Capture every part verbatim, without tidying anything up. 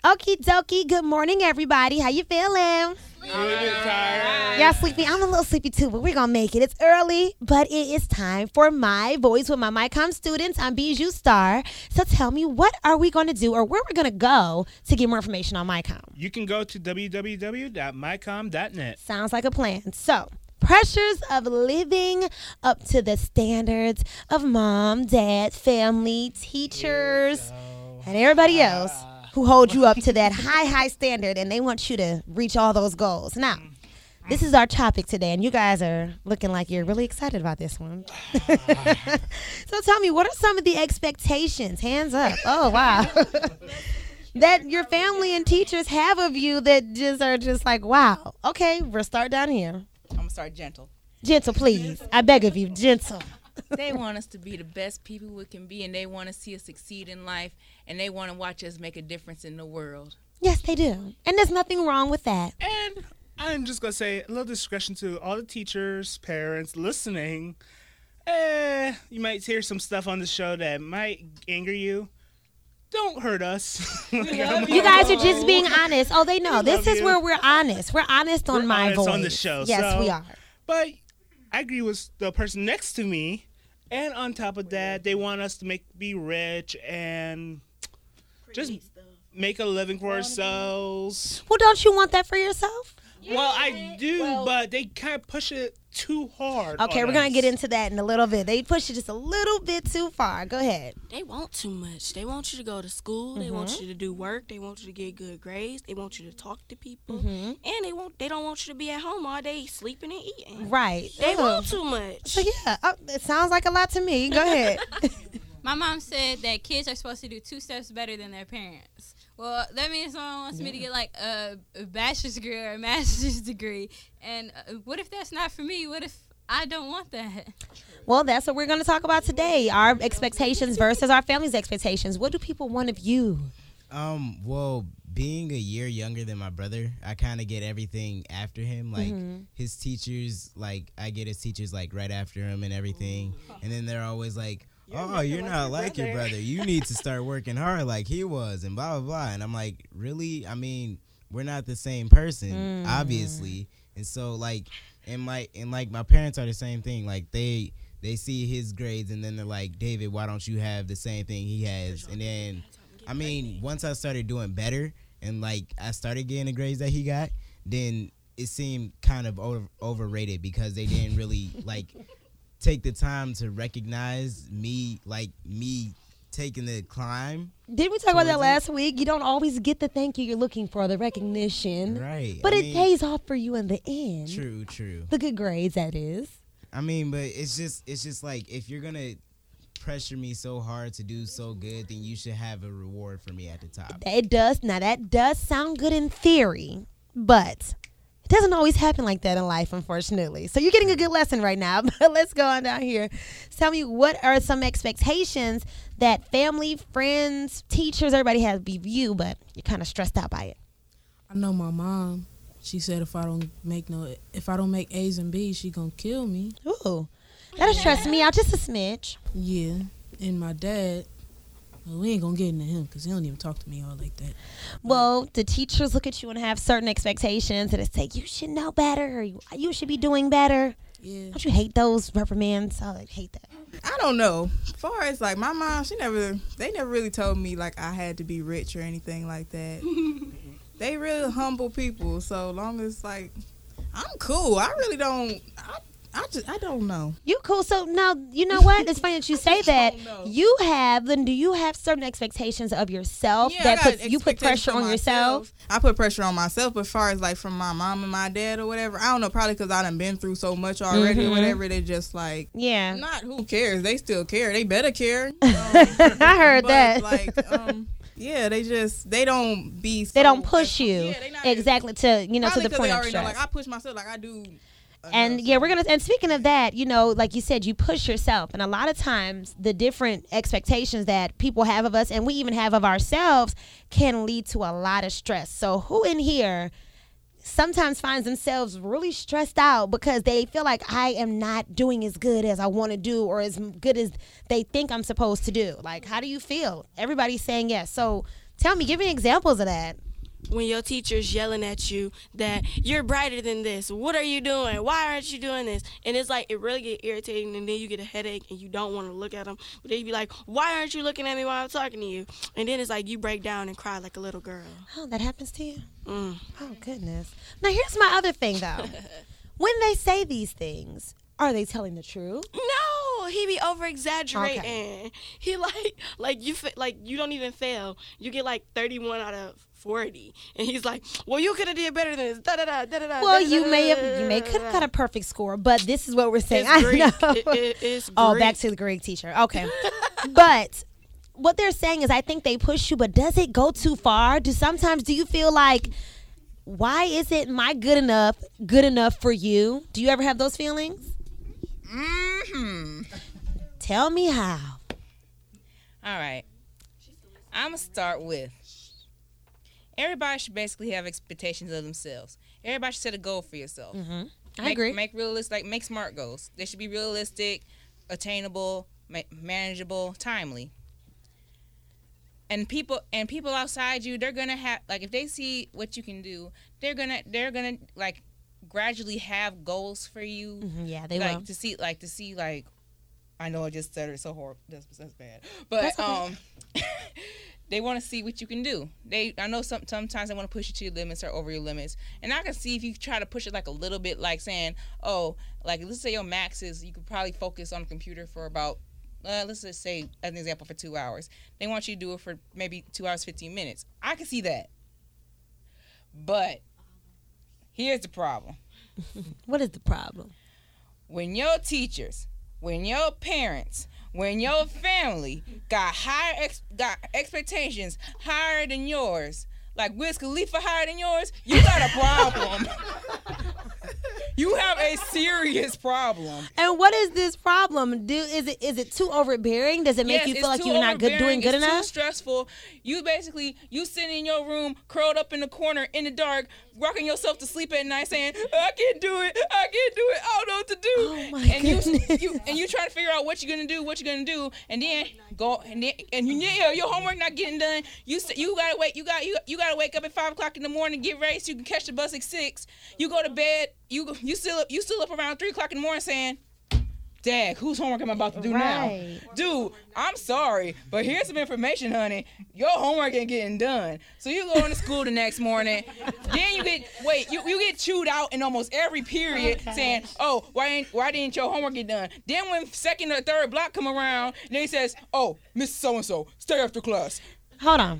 Okie dokie. Good morning, everybody. How you feeling? Tired. Y'all sleepy? I'm a little sleepy too, but we're gonna make it. It's early, but it is time for My Voice with my MyCom students. I'm Bijou Star. So tell me, what are we gonna do, or where we're gonna go to get more information on MyCom? You can go to w w w dot my com dot net. Sounds like a plan. So, pressures of living up to the standards of mom, dad, family, teachers, and everybody else who hold you up to that high, high standard, and they want you to reach all those goals. Now, this is our topic today, and you guys are looking like you're really excited about this one. So tell me, what are some of the expectations? Hands up. Oh, wow. That your family and teachers have of you that just are just like, wow. Okay, we'll start down here. I'm going to start gentle. Gentle, please. I beg of you, gentle. They want us to be the best people we can be, and they want to see us succeed in life, and they want to watch us make a difference in the world. Yes, they do. And there's nothing wrong with that. And I'm just going to say a little discretion to all the teachers, parents listening. Eh, you might hear some stuff on the show that might anger you. Don't hurt us. You guys are just being honest. Oh, they know. We This love is you. where we're honest. We're honest on We're My honest Voice. on the show, Yes, so- we are. But I agree with the person next to me. And on top of that, they want us to make be rich and just make a living for ourselves. Well, don't you want that for yourself? Well, I do, but they kind of push it too hard. Okay, on we're going to us. get into that in a little bit. They push it just a little bit too far. Go ahead. They want too much. They want you to go to school. They want you to do work. They want you to get good grades. They want you to talk to people. And they want they don't want you to be at home all day sleeping and eating. Right. They Ugh. want too much. So, yeah, uh, it sounds like a lot to me. Go ahead. My mom said that kids are supposed to do two steps better than their parents. Well, that means someone wants me to get like a, a bachelor's degree or a master's degree. And uh, what if that's not for me? What if I don't want that? Well, that's what we're going to talk about today. Our expectations versus our family's expectations. What do people want of you? Um, well, being a year younger than my brother, I kind of get everything after him. Like, his teachers, like, I get his teachers, like, right after him and everything. And then they're always like, oh, you're not like your brother. You need to start working hard like he was and blah, blah, blah. And I'm like, really? I mean, we're not the same person, obviously. And so, like, and my and like my parents are the same thing. Like, they they see his grades and then they're like, David, why don't you have the same thing he has? And then, I mean, once I started doing better and, like, I started getting the grades that he got, then it seemed kind of over, overrated because they didn't really, like, take the time to recognize me, like, me taking the climb. Did we talk about that Towards last week? You don't always get the thank you you're looking for, the recognition. Right. But I it mean, pays off for you in the end. True, true. The good grades, that is. I mean, but it's just, it's just like, if you're going to pressure me so hard to do so good, then you should have a reward for me at the top. It does. Now, that does sound good in theory, but it doesn't always happen like that in life, unfortunately. So you're getting a good lesson right now. But let's go on down here. Tell me, what are some expectations that family, friends, teachers, everybody has of you, but you're kind of stressed out by it? I know my mom. She said if I don't make no, if I don't make A's and B's, she gonna kill me. Ooh, that'll stress me out just a smidge. Yeah, and my dad. Well, we ain't gonna get into him because he don't even talk to me all like that. Well, the teachers look at you and have certain expectations that it's like, you should know better, or you, you should be doing better. Yeah. Don't you hate those reprimands? I like, hate that. I don't know. As far as, like, my mom, she never, they never really told me, like, I had to be rich or anything like that. They really humble people, so long as, like, I'm cool. I really don't, I, I just, I don't know. You cool. So now, you know what? It's funny that you say that. don't know. You have, then do you have certain expectations of yourself Yeah, I that got puts, you put expectations pressure for on yourself? myself. I put pressure on myself, but as far as, like, from my mom and my dad or whatever, I don't know, probably because I done been through so much already Mhm. or whatever, they just, like, Yeah. not who cares. They still care. They better care. Um, I heard but, that. like, um, yeah, they just, they don't be so, They don't push like, you yeah, they not- exactly to, you know, to probably the 'cause point they of already know, stress. like, I push myself like I do. And enough, yeah, so. we're gonna. And speaking of that, you know, like you said, you push yourself, and a lot of times the different expectations that people have of us, and we even have of ourselves, can lead to a lot of stress. So, who in here sometimes finds themselves really stressed out because they feel like I am not doing as good as I want to do, or as good as they think I'm supposed to do? Like, how do you feel? Everybody's saying yes. So, Tell me, give me examples of that. When your teacher's yelling at you that you're brighter than this, what are you doing? Why aren't you doing this? And it's like, it really get irritating, and then you get a headache and you don't want to look at them. But then you be like, why aren't you looking at me while I'm talking to you? And then it's like you break down and cry like a little girl. Oh, that happens to you? Mm. Oh, goodness. Now, here's my other thing, though. When they say these things, are they telling the truth? No, he be over exaggerating. Okay. He like like you fa- like you don't even fail. You get like thirty-one out of forty, and he's like, "Well, you could have did better than this." Da da da da da. Well, you may have, you may could have got a perfect score, but this is what we're saying. It's I Greek. know. It, it, it's Oh, Greek. back to the Greek teacher. Okay. But what they're saying is I think they push you, but does it go too far? Do sometimes do you feel like, why isn't my good enough good enough for you? Do you ever have those feelings? Mm-hmm. Tell me how. All right. I'm going to start with, everybody should basically have expectations of themselves. Everybody should set a goal for yourself. Mm-hmm. I make, agree. Make realistic, like make smart goals. They should be realistic, attainable, ma- manageable, timely. And people and people outside you, they're gonna have, like, if they see what you can do, they're gonna they're gonna like gradually have goals for you. Mhm, yeah, they like will. to see like to see like I know I just said it so horrible. That's, that's bad. But That's okay. um they want to see what you can do. They I know some sometimes they want to push you to your limits or over your limits. And I can see if you try to push it like a little bit, like saying, oh, like let's say your max is you could probably focus on the computer for about uh, let's just say as an example for two hours. They want you to do it for maybe two hours fifteen minutes. I can see that. But here's the problem. What is the problem? When your teachers, when your parents, when your family got higher ex- got expectations higher than yours, like Wiz Khalifa higher than yours, you got a problem. You have a serious problem. And what is this problem? Do is it is it too overbearing? Does it make Yes, you it's feel like too you're not good doing overbearing, good it's enough? Too stressful. You basically you sitting in your room, curled up in the corner in the dark, rocking yourself to sleep at night, saying, "I can't do it. I can't do it. I don't know what to do." Oh my and goodness. you, you and you trying to figure out what you're gonna do, what you're gonna do, and then go and then and you yeah, your homework not getting done. You st- you gotta wait. You got you you gotta wake up at five o'clock in the morning, get ready so you can catch the bus at six. You go to bed. You go- you still up you still up around three o'clock in the morning saying, "Dad, whose homework am I about to do Right. now?" Dude, I'm sorry, but here's some information, honey. Your homework ain't getting done. So you go into school the next morning. Then you get wait, you, you get chewed out in almost every period saying, "Oh, why ain't why didn't your homework get done?" Then when second or third block come around, then he says, "Oh, Miss So and So, stay after class." Hold on.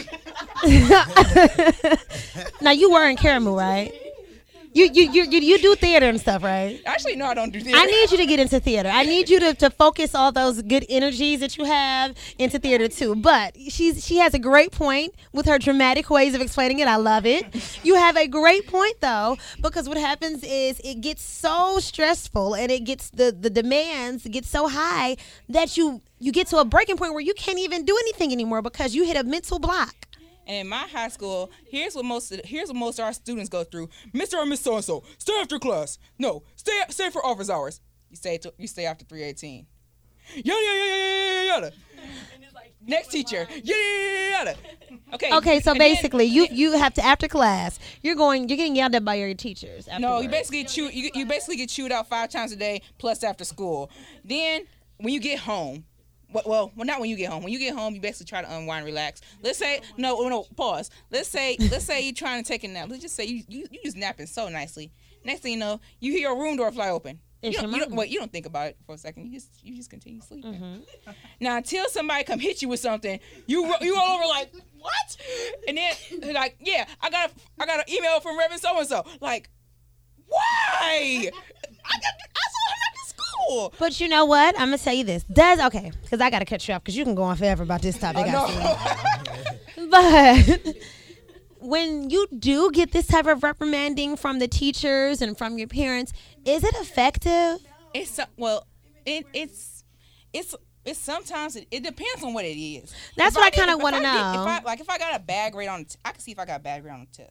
Now you were in Karamu, right? You, you you you you do theater and stuff, right? Actually, no, I don't do theater. I need you to get into theater. I need you to, to focus all those good energies that you have into theater too. But she's she has a great point with her dramatic ways of explaining it. I love it. You have a great point though, because what happens is it gets so stressful and it gets the, the demands get so high that you you get to a breaking point where you can't even do anything anymore because you hit a mental block. And in my high school, here's what most of, here's what most of our students go through. Mister or Miss So and So, stay after class. No, stay stay for office hours. You stay to, you stay after three eighteen. Yada yada yada yada yada. Next teacher. Yada yada yada. Okay. Okay, so and then- basically you you have to after class you're going you're getting yelled at by your teachers. No, afterwards. you basically chew you, you basically get chewed out five times a day plus after school. Then when you get home. Well, well, well, not when you get home. When you get home, you basically try to unwind, relax. Let's say, no, no, pause. Let's say, let's say you're trying to take a nap. Let's just say you, you, you just napping so nicely. Next thing you know, you hear your room door fly open. You It's don't, your you don't, mom. wait, you don't think about it for a second. You just, you just continue sleeping. Mm-hmm. Now, until somebody come hit you with something, you, ro- you roll over like, what? And then, they're like, yeah, I got, a, I got an email from Reverend so and so. Like, why? I got, I saw him at the school. But you know what? I'm gonna tell you this. Does okay? Because I gotta cut you off because you can go on forever about this topic. I I know. see. But when you do get this type of reprimanding from the teachers and from your parents, is it effective? It's so- well, it, it's it's it's sometimes it, it depends on what it is. That's If what I get- kinda if wanna I get- know. If I, like if I got a bad grade on, the t- I can see if I got a bad grade on the test.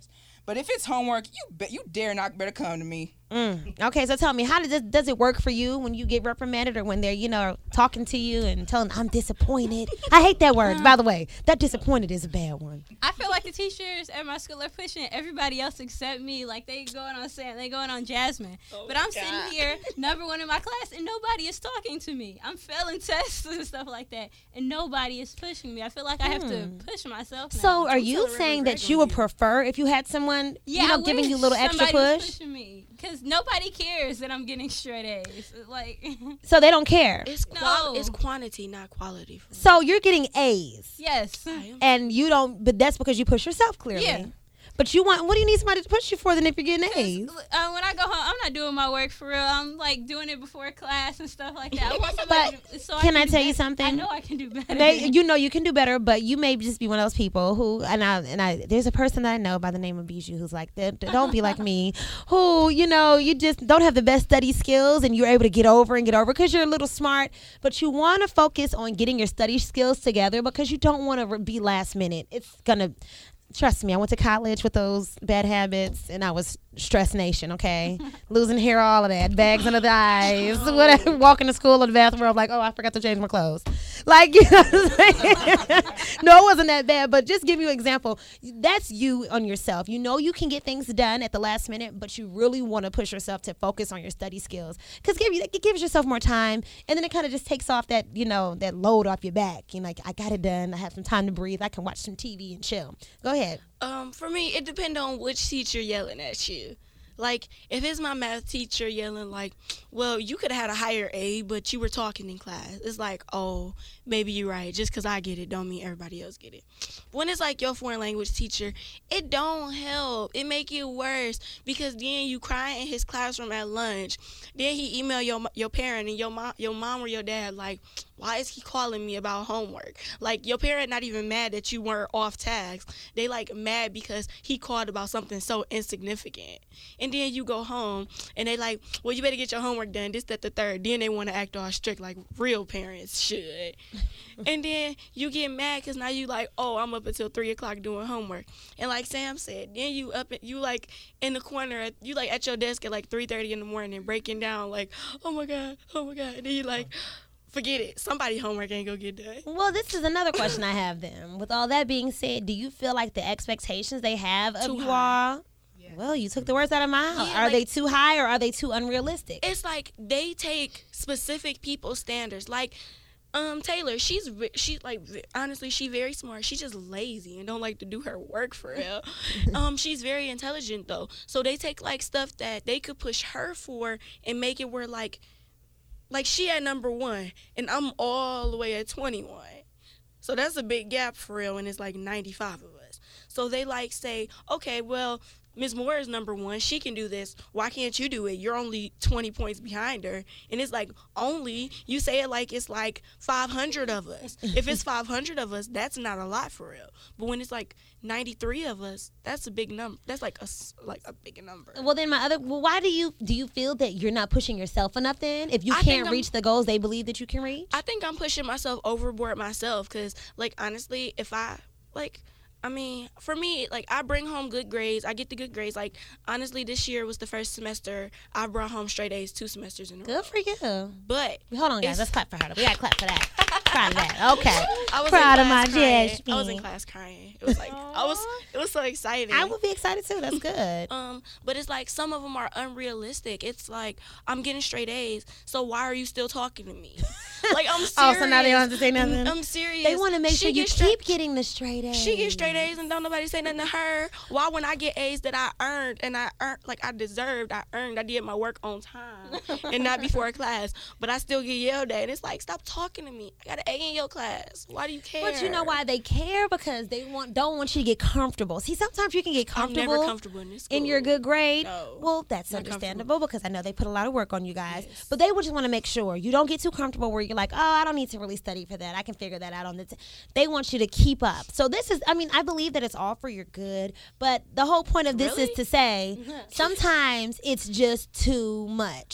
But if it's homework, you bet you dare not better come to me. Mm. Okay, so tell me, how does does it work for you when you get reprimanded or when they're, you know, talking to you and telling them, I'm disappointed? I hate that word, by the way. That disappointed is a bad one. I feel like the teachers at my school are pushing everybody else except me. Like they going on Sam, they going on Jasmine. Oh but my I'm God. sitting here, number one in my class, and nobody is talking to me. I'm failing tests and stuff like that, and nobody is pushing me. I feel like I have to push myself now. So are I'm you telling saying Reverend that Greg you on would you. prefer if you had someone, Yeah, you know, I giving you a wish little extra somebody was push? pushing me. Because nobody cares that I'm getting straight A's. Like, So they don't care. It's qual- No. it's quantity, not quality. For me. So you're getting A's. yes. I am. And you don't, but that's because you push yourself clearly. Yeah. But you want, what do you need somebody to push you for then if you're getting A's? Uh, when I go home, I'm not doing my work for real. I'm like doing it before class and stuff like that. I want somebody to- so can I do tell you better. something? I know I can do better. They, you know you can do better, but you may just be one of those people who, and I, and I, there's a person that I know by the name of Bijou who's like, "Th- th- don't be like me, who, you know, you just don't have the best study skills and you're able to get over and get over because you're a little smart, but you want to focus on getting your study skills together because you don't want to re- be last minute. It's going to, trust me, I went to college with those bad habits and I was stress nation, okay? Losing hair, all of that, bags under the eyes, whatever, walking to school in the bathroom, like, oh, I forgot to change my clothes. Like, you know what I'm saying? No, it wasn't that bad, but just give you an example. That's you on yourself. You know you can get things done at the last minute, but you really want to push yourself to focus on your study skills because give you, it gives yourself more time, and then it kind of just takes off that, you know, that load off your back. You're like, I got it done. I have some time to breathe. I can watch some T V and chill. Go ahead. Um, for me, it depends on which teacher yelling at you. Like, if it's my math teacher yelling like, well, you could have had a higher A, but you were talking in class. It's like, oh, maybe you're right. Just because I get it don't mean everybody else get it. When it's like your foreign language teacher, it don't help. It make it worse because then you crying in his classroom at lunch. Then he email your your parent and your mom, your mom or your dad like, why is he calling me about homework? Like, your parent not even mad that you weren't off task. They, like, mad because he called about something so insignificant. And then you go home, and they like, well, you better get your homework done, this, that, the third. Then they want to act all strict like real parents should. And then you get mad because now you like, oh, I'm up until three o'clock doing homework. And like Sam said, then you up, you, like, in the corner, at, you, like, at your desk at, like, three thirty in the morning, breaking down, like, oh, my God, oh, my God. And then you, like, forget it. Somebody homework ain't gonna get done. Well, this is another question I have then. With all that being said, do you feel like the expectations they have of Too you high. all? Well, you took the words out of my mouth. Yeah, are like- they too high or are they too unrealistic? It's like they take specific people's standards. Like, um, Taylor, she's ve- she's like ve- honestly, she very smart. She's just lazy and don't like to do her work for real. um, she's very intelligent though, so they take like stuff that they could push her for and make it where like, like she at number one and I'm all the way at twenty-one. So that's a big gap for real, and it's like ninety-five of us. So they like say, okay, well, Miz Moore is number one. She can do this. Why can't you do it? You're only twenty points behind her. And it's like, only, you say it like it's like five hundred of us. If it's five hundred of us, that's not a lot for real. But when it's like ninety-three of us, that's a big number. That's like a, s- like a big number. Well, then my other. Well, why do you do you feel that you're not pushing yourself enough? Then, if you I think can't I'm- reach the goals they believe that you can reach. I think I'm pushing myself overboard myself because, like, honestly, if I, like, I mean, for me, like, I bring home good grades. I get the good grades. Like, honestly, this year was the first semester I brought home straight A's two semesters in a row. Good for you. But Hold on, guys. It's- Let's clap for her. We got to clap for that. Proud of that. Okay. I was Proud in of my class crying. Jasmine. I was in class crying. It was like I was. It was so exciting. I would be excited too. That's good. Um, but it's like some of them are unrealistic. It's like I'm getting straight A's, so why are you still talking to me? Like, I'm serious. Oh, so now they don't have to say nothing? I'm serious. They want to make She sure you get straight- keep getting the straight A's. She gets straight A's and don't nobody say nothing to her. Why when I get A's that I earned and I earned like I deserved, I earned, I did my work on time and not before class, but I still get yelled at. And it's like, stop talking to me. I got an A in your class. Why do you care? But you know why they care? Because they want don't want you to get comfortable. See, sometimes you can get I'm comfortable, never comfortable in this school. in your good grade. No, well, that's not understandable because I know they put a lot of work on you guys. Yes. But they would just want to make sure you don't get too comfortable where you're like, oh, I don't need to really study for that. I can figure that out on the. T-. They want you to keep up. So this is, I mean, I believe that it's all for your good. But the whole point of this Really? is to say sometimes it's just too much.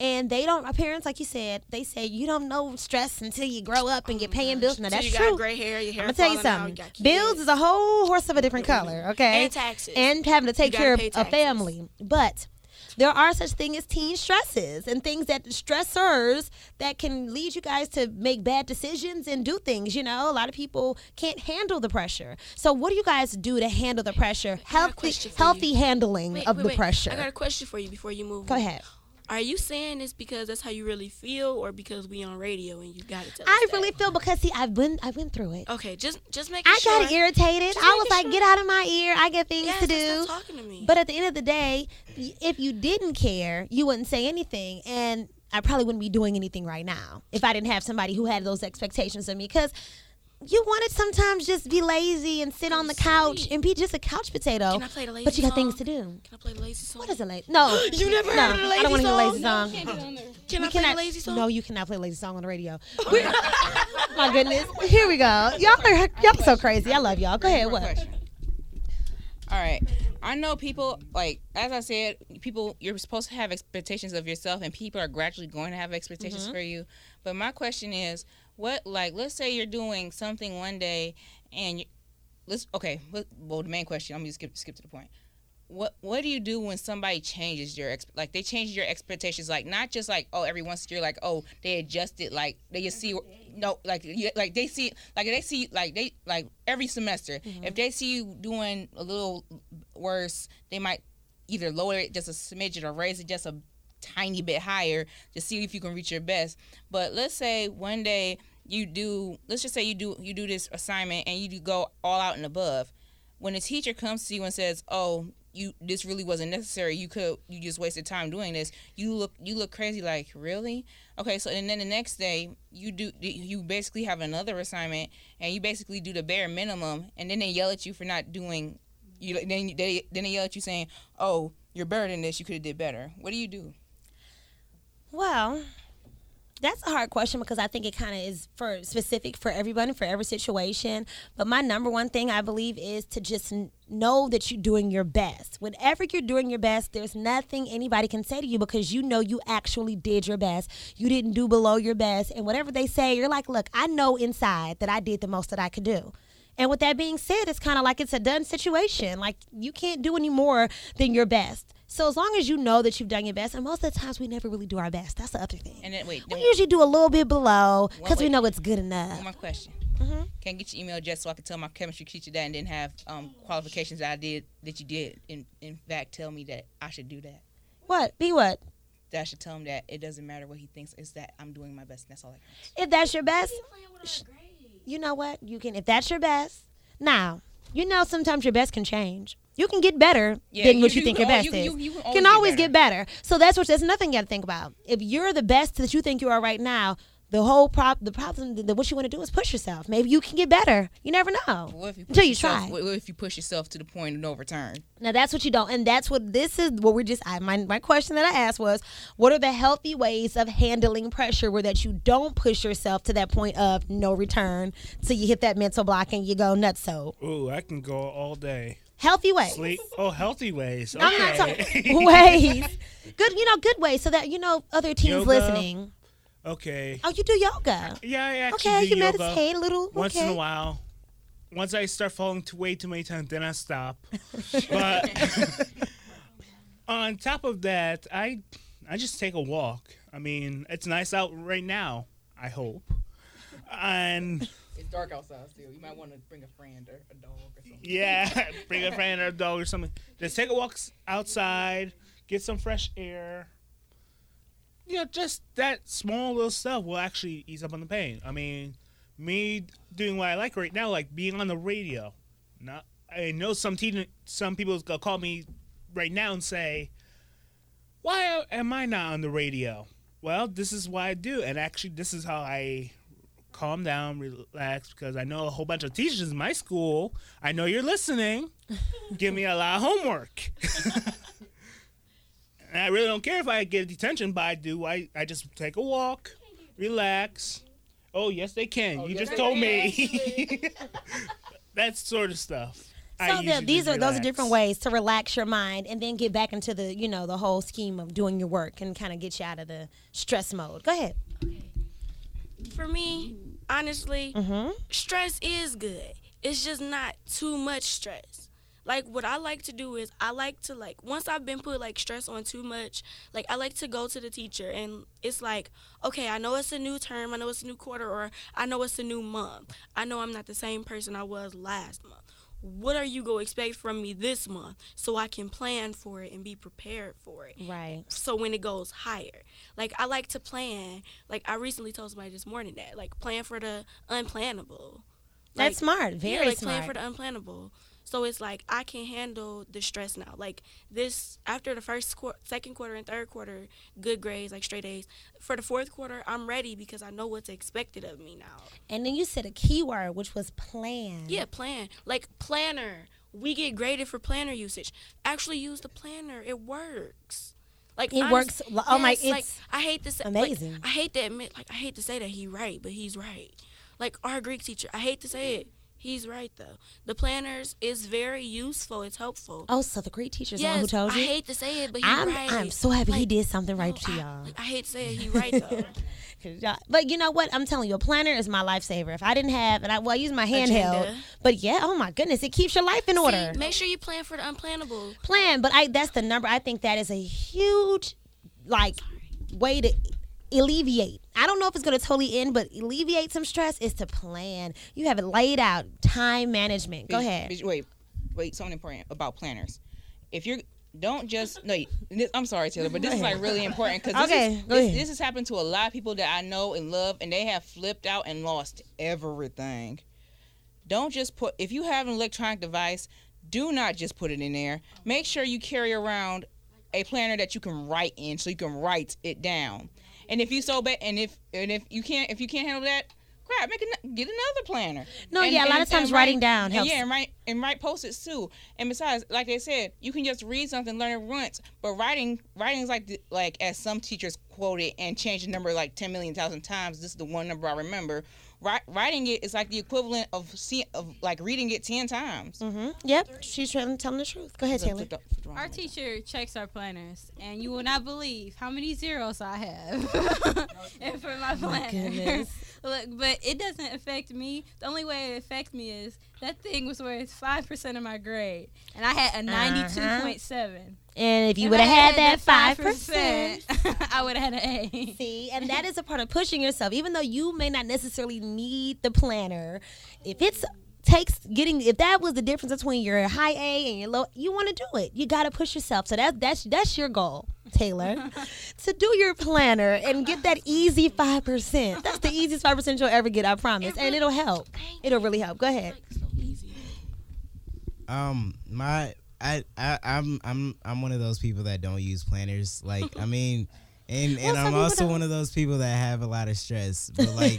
And they don't, our parents, like you said, they say you don't know stress until you grow up and get paying bills. Now, So that's you true. got gray hair, your hair I'm gonna tell you falling out, something. got kids. Bills is a whole horse of a different color, okay? And taxes. And having to take You care gotta of pay a taxes. family. But there are such things as teen stresses and things that stressors that can lead you guys to make bad decisions and do things. You know, a lot of people can't handle the pressure. So what do you guys do to handle the pressure? got a Healthy, question for healthy you. handling Wait, of wait, the wait. pressure. I got a question for you before you move Go on. ahead. Are you saying this because that's how you really feel, or because we on radio and you got to tell us I that? really feel because see, I've been I went through it. Okay, just just making I sure. got irritated. Just I was making like, sure. get out of my ear. I got things Yes, to that's do. not talking to me. But at the end of the day, y- if you didn't care, you wouldn't say anything. And I probably wouldn't be doing anything right now if I didn't have somebody who had those expectations of me. Because you want to sometimes just be lazy and sit on the couch and be just a couch potato. Can I play the lazy But you got things song? to do. Can I play the lazy song? What is a lazy? No. You never no, heard of the lazy I don't want to hear a lazy song? song. Can't do it on there. Can We I play cannot- the lazy song? No, you cannot play a lazy song on the radio. We're- My goodness. Here we go. Y'all are y'all so crazy. I love y'all. Go ahead. More What? question. All right. I know people, like, as I said, people, you're supposed to have expectations of yourself, and people are gradually going to have expectations Mm-hmm. for you. But my question is, what, like, let's say you're doing something one day, and you, let's, okay, let- well, the main question, I'm going to skip, skip to the point. What what do you do when somebody changes your ex, like they change your expectations, like not just like, oh, every once a year, like, oh, they adjusted, like they just see, no, like you, like they see, like they see, like they, like every semester, if they see you doing a little worse, they might either lower it just a smidgen or raise it just a tiny bit higher to see if you can reach your best. But let's say one day you do, let's just say you do you do this assignment and you do go all out and above. When a teacher comes to you and says, oh, you this really wasn't necessary, you could you just wasted time doing this, you look you look crazy, like, really? Okay, so and then the next day you do you basically have another assignment and you basically do the bare minimum, and then they yell at you for not doing you then they then they yell at you saying, oh, you're better than this, you could have did better. What do you do? Well, that's a hard question because I think it kind of is for specific for everybody, for every situation. But my number one thing I believe is to just n- know that you're doing your best. Whenever you're doing your best, there's nothing anybody can say to you because you know you actually did your best. You didn't do below your best. And whatever they say, you're like, look, I know inside that I did the most that I could do. And with that being said, it's kind of like it's a done situation. Like you can't do any more than your best. So as long as you know that you've done your best, and most of the times we never really do our best. That's the other thing. And then wait, We then, usually do a little bit below One because we way- know it's good enough. one more question. Mhm. Can I get your email address so I can tell my chemistry teacher that and then have um, qualifications that I did that you did in in fact tell me that I should do that. What? Be what? That I should tell him that it doesn't matter what he thinks, it's that I'm doing my best and that's all that counts. If that's your best, sh- you know what? You can. If that's your best, now you know sometimes your best can change. You can get better Yeah, than you- what you, you think can your al- best you can- is. you- you can can always always get get better. So that's what. There's nothing you got to think about. If you're the best that you think you are right now, the whole prop, the problem, that what you want to do is push yourself. Maybe you can get better. You never know What if you push until you yourself, try. What what if you push yourself to the point of no return? Now that's what you don't, and that's what this is. What we're just. I, my my question that I asked was, what are the healthy ways of handling pressure where that you don't push yourself to that point of no return, so you hit that mental block and you go nutso. Ooh, I can go all day. Healthy ways. Sleep. Oh, healthy ways. Okay. I'm not talking ways. Good, you know, good ways so that you know other teens Yoga. listening. Okay. Oh, you do yoga. Yeah, I actually Okay, do you yoga meditate a little. once okay. in a while. Once I start falling too way too many times, then I stop. But on top of that, I I just take a walk. I mean, it's nice out right now. I hope. And It's dark outside still. You might want to bring a friend or a dog or something. yeah, bring a friend or a dog or something. Just take a walk s- outside, get some fresh air. You know, just that small little stuff will actually ease up on the pain. I mean, me doing what I like right now, like being on the radio. Not, I know some teen, some people gonna call me right now and say, "Why am I not on the radio?" Well, this is what I do, and actually, this is how I calm down, relax, because I know a whole bunch of teachers in my school. I know you're listening. Give me a lot of homework. And I really don't care if I get detention, but I do. I, I just take a walk, relax. Oh, yes, they can. Oh, you yes, just they told can. me. That sort of stuff. I So the, usually these are those are relax. different ways to relax your mind and then get back into the you know the whole scheme of doing your work and kind of get you out of the stress mode. Go ahead. For me, honestly, Mm-hmm. stress is good. It's just not too much stress. Like what I like to do is I like to like once I've been put like stress on too much, like I like to go to the teacher and it's like, okay, I know it's a new term, I know it's a new quarter, or I know it's a new month. I know I'm not the same person I was last month. What are you going to expect from me this month so I can plan for it and be prepared for it? Right. So when it goes higher, like I like to plan. Like I recently told somebody this morning that, like, plan for the unplannable. That's Like, smart. Very yeah, like smart. plan for the unplannable. So it's like I can handle the stress now. Like this, after the first, qu- second quarter, and third quarter, good grades, like straight A's. For the fourth quarter, I'm ready because I know what's expected of me now. And then you said a key word, which was plan. Yeah, plan. Like planner. We get graded for planner usage. Actually use the planner. It works. Like It honest- works. Oh my- yes, like it's I hate to say amazing. Like, I hate to admit like I hate to say that he right, but he's right. Like our Greek teacher, I hate to say it. He's right though. The planners is very useful. It's helpful. Oh, so the Greek teacher's the yes, one who told you? I hate to say it, but he's I'm, right. I'm so happy he Like, did something right no, to I- y'all. like, I hate to say it, he right though. Yeah, but you know what? I'm telling you, a planner is my lifesaver. If I didn't have, and I well, I use my handheld, Agenda. but yeah, oh my goodness, it keeps your life in order. See, make sure you plan for the unplannable. Plan, but I that's the number. I think that is a huge, like, way to alleviate. I don't know if it's going to totally end, but alleviate some stress is to plan. You have it laid out. Time management. Go Bitch- ahead. bitch, wait, wait. Something important about planners. If you're don't just no. this- I'm sorry, Taylor, but this is like really important because this, Okay, is, go this, ahead. this has happened to a lot of people that I know and love, and they have flipped out and lost everything. Don't just put if you have an electronic device, do not just put it in there. Make sure you carry around a planner that you can write in, so you can write it down. And if you so bad, and if and if you can't if you can't handle that, crap, make an, get another planner. No, And- yeah, a lot and- of times and writing write- down and helps. Yeah, and write and write post-its too. And besides, like they said, you can just read something, learn it once. But writing, writing is like the, like as some teachers quote it and change the number like ten million thousand times. This is the one number I remember. Write, writing it is like the equivalent of see, of like reading it ten times. Mm-hmm. Yep, she's trying, telling the truth. Go ahead, Taylor. Our teacher checks our planners, and you will not believe how many zeros I have and for my planner. goodness. Look, but it doesn't affect me. The only way it affects me is that thing was worth five percent of my grade, and I had a ninety-two point seven. And if you If would I have had had that five percent, I would have had an A. see, and that is a part of pushing yourself. Even though you may not necessarily need the planner, if it's takes getting, if that was the difference between your high A and your low, you want to do it. You got to push yourself. So that's that's that's your goal, Taylor, to do your planner and get that easy five percent. That's the easiest five percent you'll ever get, I promise, and it'll help. It'll really help. Go ahead. So easy. Um, my I, I I'm I'm I'm one of those people that don't use planners. Like, I mean, and Well, and some I'm people also don't. one of those people that have a lot of stress. But like,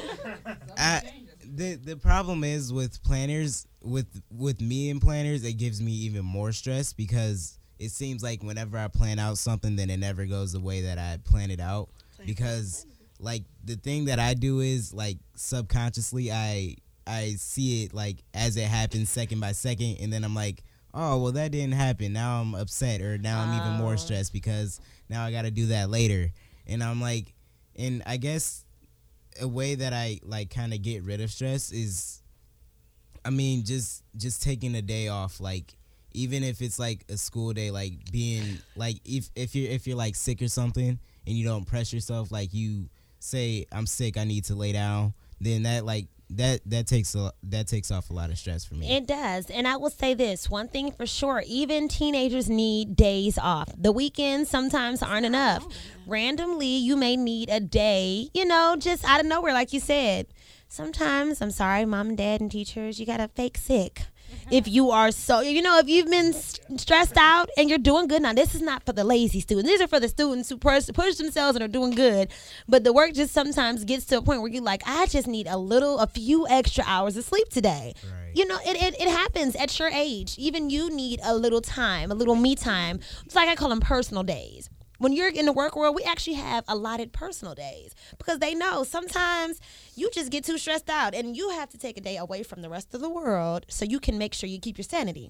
I the the problem is with planners, with with me and planners, it gives me even more stress because it seems like whenever I plan out something, then it never goes the way that I plan it out. Because like the thing that I do is like subconsciously I I see it like as it happens second by second, and then I'm like, oh, well, that didn't happen. Now I'm upset, or now I'm even more Oh. stressed because now I got to do that later. And I'm like, and I guess a way that I like kind of get rid of stress is, I mean, just just taking a day off. Like, even if it's like a school day, like being like if if you're if you're like sick or something and you don't press yourself, like you say, I'm sick, I need to lay down, then that like that that takes a that takes off a lot of stress for me. It does. And I will say this one thing for sure, even teenagers need days off. The weekends sometimes aren't enough. Randomly, you may need a day, you know, just out of nowhere, like you said. Sometimes, I'm sorry, mom and dad and teachers, you got to fake sick. If you are so, you know, if you've been s- stressed out and you're doing good. Now, this is not for the lazy students. These are for the students who push, push themselves and are doing good. But the work just sometimes gets to a point where you're like, I just need a little, a few extra hours of sleep today. Right. You know, it, it, it happens at your age. Even you need a little time, a little me time. It's like I call them personal days. when you're in the work world, we actually have allotted personal days because they know sometimes you just get too stressed out and you have to take a day away from the rest of the world so you can make sure you keep your sanity.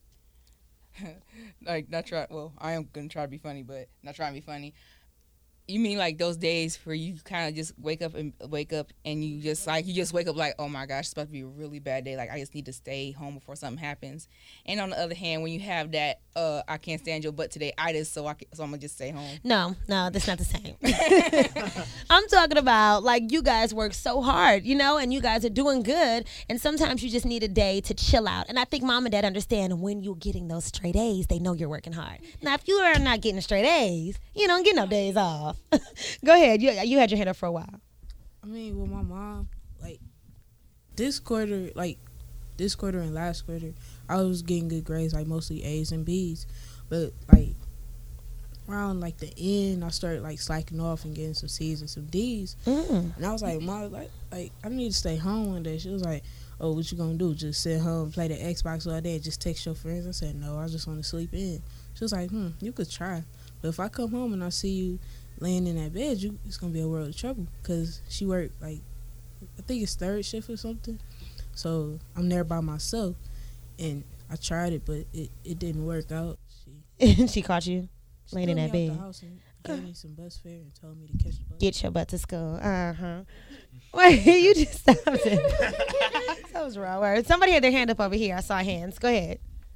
Like, not try. Well, I am gonna try to be funny, but not trying to be funny. You mean like those days where you kind of just wake up and wake up and you just like you just wake up like, oh my gosh, it's about to be a really bad day. Like I just need to stay home before something happens. And on the other hand, when you have that, uh, I can't stand your butt today, itis, so I can, so I'm gonna just stay home. No, no, that's not the same. I'm talking about like you guys work so hard, you know, and you guys are doing good. And sometimes you just need a day to chill out. And I think mom and dad understand when you're getting those straight A's, they know you're working hard. Now, if you are not getting straight A's, you don't get no days off. Go ahead. You you had your hand up for a while. I mean, with my mom, like this quarter, like this quarter and last quarter, I was getting good grades, like mostly A's and B's. But like around like the end, I started like slacking off and getting some C's and some D's. Mm. And I was like, Mom, like, like I need to stay home one day. She was like, oh, what you gonna do? Just sit home and play the Xbox all day and just text your friends? I said, no, I just want to sleep in. She was like, hmm, you could try. But if I come home and I see you laying in that bed, you, it's gonna be a world of trouble because she worked like I think it's third shift or something. So I'm there by myself, and I tried it, but it, it didn't work out. She she caught you laying in that bed. bed. The house and gave me some bus fare and told me to catch the bus. Get your butt to school. Uh huh. Wait, you just stopped it. That was wrong word. Somebody had their hand up over here. I saw hands. Go ahead.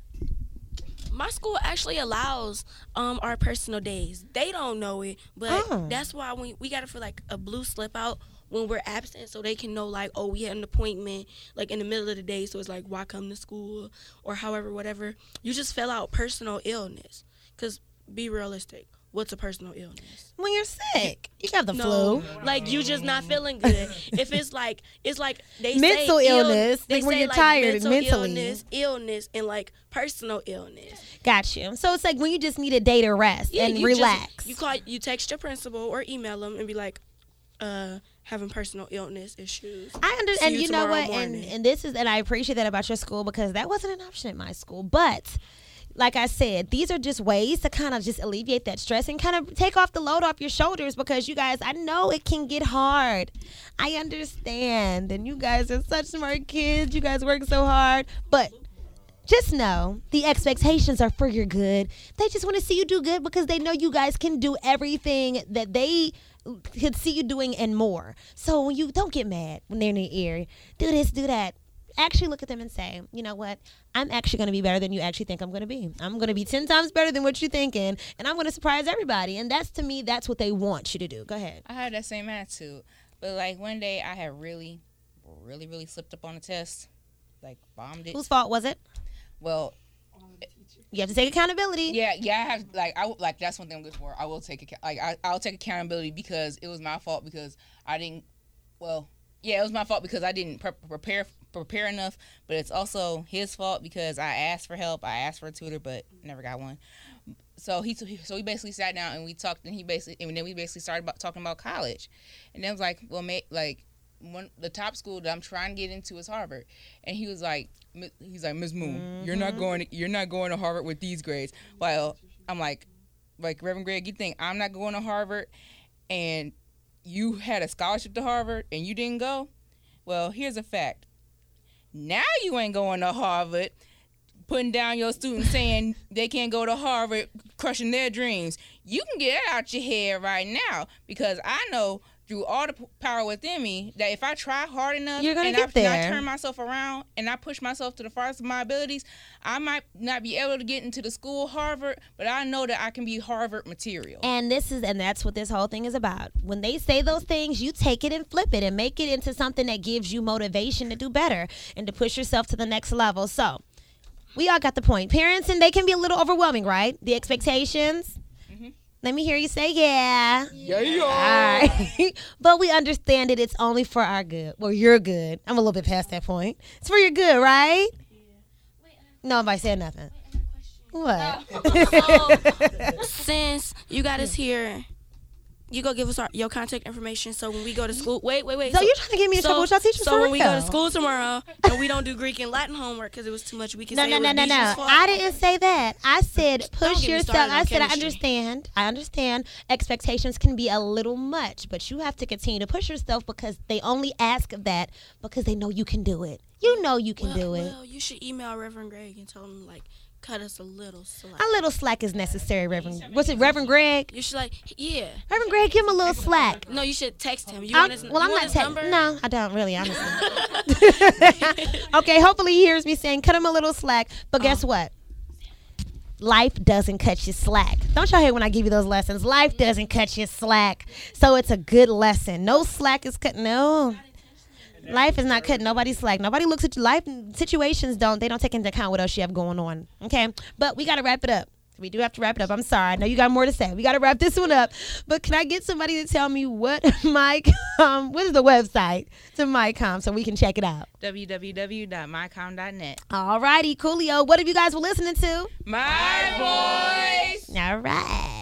My school actually allows um our personal days. They don't know it, but Oh. that's why we we gotta feel like a blue slip out when we're absent, so they can know like, oh, we had an appointment like in the middle of the day, so it's like, why come to school or however, whatever. You just fill out personal illness, cause be realistic. What's a personal illness? When you're sick, you got the No, flu. like you just not feeling good. If it's like it's like they Mental say ill- illness, they like when say, you're like, tired mental mentally. illness, illness, and like personal illness. Got you. So it's like when you just need a day to rest Yeah, and you relax. Just, you call, you text your principal or email them and be like, uh, having personal illness issues. I See understand. you And you know tomorrow what? And morning. and this is, and I appreciate that about your school because that wasn't an option at my school. But like I said, these are just ways to kind of just alleviate that stress and kind of take off the load off your shoulders because you guys, I know it can get hard. I understand. And you guys are such smart kids. You guys work so hard. But just know the expectations are for your good. They just want to see you do good because they know you guys can do everything that they could see you doing and more. So when you don't get mad when they're in your ear, do this, do that. Actually look at them and say, you know what? I'm actually going to be better than you actually think I'm going to be. I'm going to be ten times better than what you're thinking, and I'm going to surprise everybody. And that's, to me, that's what they want you to do. Go ahead. I had that same attitude. But, like, one day I had really, really, really slipped up on a test. Like, bombed it. Whose fault was it? Well, You have to take accountability. yeah, yeah, I have, like, I, like that's one thing I'm good for. I will take, acc- like, I, I'll take accountability because it was my fault because I didn't, well, yeah, it was my fault because I didn't pre- prepare prepare enough, but it's also his fault because I asked for help. I asked for a tutor, but never got one. So he so he basically sat down and we talked, and he basically and then we basically started about, talking about college, and then I was like, well, mate, like one the top school that I'm trying to get into is Harvard, and he was like, he's like, Miz Moon, mm-hmm. you're not going to, you're not going to Harvard with these grades. Well, I'm like, like Reverend Greg, you think I'm not going to Harvard, and you had a scholarship to Harvard and you didn't go? Well, here's a fact. Now you ain't going to Harvard, putting down your students saying they can't go to Harvard, crushing their dreams. You can get that out your head right now because I know through all the p- power within me that if I try hard enough You're gonna and, get I, there. and I turn myself around and I push myself to the farthest of my abilities, I might not be able to get into the school Harvard, but I know that I can be Harvard material. And this is, and that's what this whole thing is about. When they say those things, you take it and flip it and make it into something that gives you motivation to do better and to push yourself to the next level. So we all got the point. Parents, and they can be a little overwhelming, right? The expectations. Mm-hmm. Let me hear you say yeah. Yeah, yeah. All right. But we understand that it's only for our good. Well, you're good. I'm a little bit past that point. It's for your good, right? Nobody said nothing. What? So, since you got us here you go give us our, your contact information. So when we go to school, wait, wait, wait. So, you trying to get me in so, trouble with y'all teachers So for when we go real? to school tomorrow and we don't do Greek and Latin homework because it was too much, we can No, say no, it no, was no, Beatrice's no. fault. I didn't say that. I said push get me yourself. started on I said I chemistry. understand. I understand expectations can be a little much, but you have to continue to push yourself because they only ask that because they know you can do it. You know you can well, do it. Well, you should email Reverend Greg and tell him, like, cut us a little slack. A little slack is necessary, Reverend. What's it, Reverend Greg? You should, like, yeah. Reverend Greg, give him a little slack. No, you should text him. You I'm- want his, well, you I'm want not his texting. number? No, I don't really, honestly. Okay, hopefully he hears me saying cut him a little slack. But guess what? Life doesn't cut you slack. Don't y'all hate when I give you those lessons? Life doesn't cut you slack. So it's a good lesson. No slack is cut. No. Life is not cutting nobody's slack. Nobody looks at you. Life situations don't. They don't take into account what else you have going on. Okay, but we got to wrap it up. We do have to wrap it up. I'm sorry. I know you got more to say. We got to wrap this one up. But can I get somebody to tell me what Mike, um, what is the website to MyCom so we can check it out? w w w dot my com dot net. All righty, coolio. What have you guys been listening to? My voice. All right.